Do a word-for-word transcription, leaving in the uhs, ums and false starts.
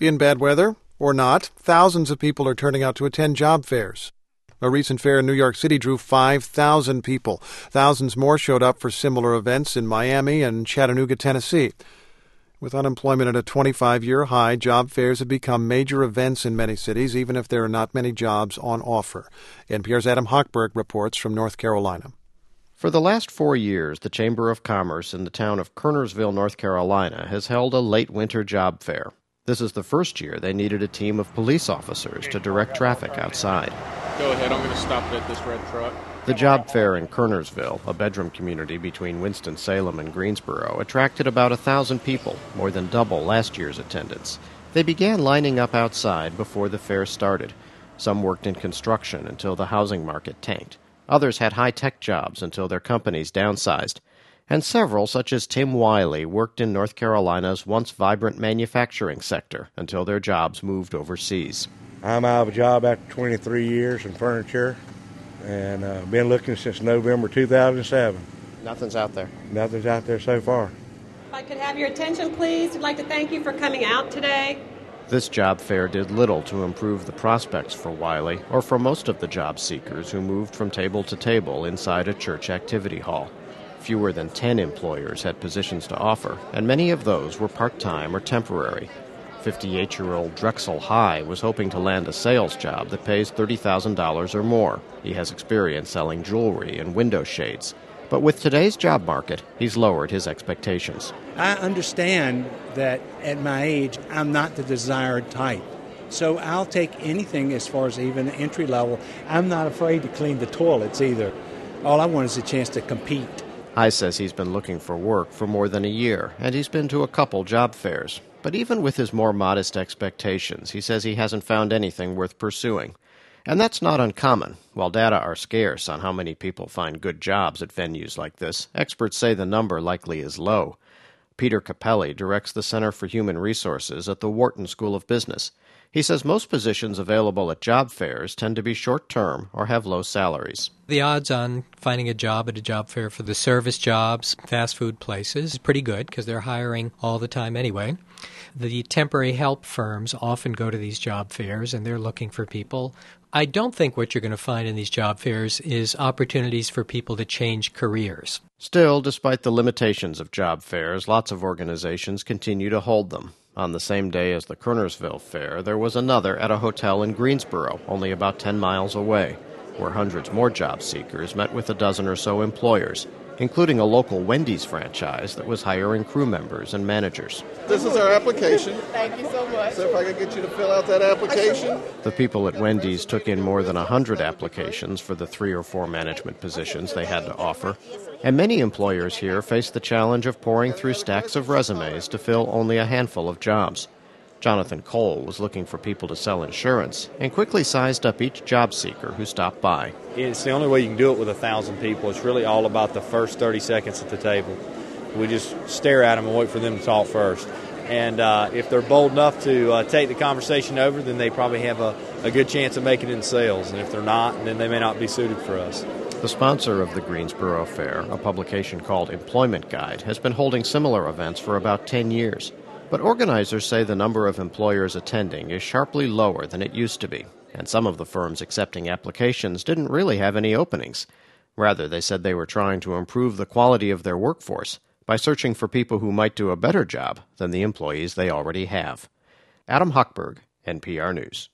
In bad weather, or not, thousands of people are turning out to attend job fairs. A recent fair in New York City drew five thousand people. Thousands more showed up for similar events in Miami and Chattanooga, Tennessee. With unemployment at a twenty-five-year high, job fairs have become major events in many cities, even if there are not many jobs on offer. N P R's Adam Hochberg reports from North Carolina. For the last four years, the Chamber of Commerce in the town of Kernersville, North Carolina, has held a late winter job fair. This is the first year they needed a team of police officers to direct traffic outside. Go ahead, I'm going to stop at this red truck. The job fair in Kernersville, a bedroom community between Winston-Salem and Greensboro, attracted about a thousand people, more than double last year's attendance. They began lining up outside before the fair started. Some worked in construction until the housing market tanked. Others had high-tech jobs until their companies downsized. And several, such as Tim Wiley, worked in North Carolina's once vibrant manufacturing sector until their jobs moved overseas. I'm out of a job after twenty-three years in furniture, and uh, been looking since November two thousand seven. Nothing's out there. Nothing's out there so far. If I could have your attention, please. I'd like to thank you for coming out today. This job fair did little to improve the prospects for Wiley, or for most of the job seekers who moved from table to table inside a church activity hall. Fewer than ten employers had positions to offer, and many of those were part-time or temporary. fifty-eight-year-old Drexel High was hoping to land a sales job that pays thirty thousand dollars or more. He has experience selling jewelry and window shades. But with today's job market, he's lowered his expectations. I understand that at my age, I'm not the desired type. So I'll take anything as far as even entry level. I'm not afraid to clean the toilets either. All I want is a chance to compete. High says he's been looking for work for more than a year, and he's been to a couple job fairs. But even with his more modest expectations, he says he hasn't found anything worth pursuing. And that's not uncommon. While data are scarce on how many people find good jobs at venues like this, experts say the number likely is low. Peter Capelli directs the Center for Human Resources at the Wharton School of Business. He says most positions available at job fairs tend to be short-term or have low salaries. The odds on finding a job at a job fair for the service jobs, fast food places, is pretty good because they're hiring all the time anyway. The temporary help firms often go to these job fairs and they're looking for people. I don't think what you're going to find in these job fairs is opportunities for people to change careers. Still, despite the limitations of job fairs, lots of organizations continue to hold them. On the same day as the Kernersville Fair, there was another at a hotel in Greensboro, only about ten miles away, where hundreds more job seekers met with a dozen or so employers, including a local Wendy's franchise that was hiring crew members and managers. This is our application. Thank you so much. So if I could get you to fill out that application. The people at Wendy's took in more than one hundred applications for the three or four management positions they had to offer. And many employers here face the challenge of pouring through stacks of resumes to fill only a handful of jobs. Jonathan Cole was looking for people to sell insurance and quickly sized up each job seeker who stopped by. It's the only way you can do it with a thousand people. It's really all about the first thirty seconds at the table. We just stare at them and wait for them to talk first. And uh, if they're bold enough to uh, take the conversation over, then they probably have a, a good chance of making it in sales. And if they're not, then they may not be suited for us. The sponsor of the Greensboro Fair, a publication called Employment Guide, has been holding similar events for about ten years. But organizers say the number of employers attending is sharply lower than it used to be, and some of the firms accepting applications didn't really have any openings. Rather, they said they were trying to improve the quality of their workforce by searching for people who might do a better job than the employees they already have. Adam Hochberg, N P R News.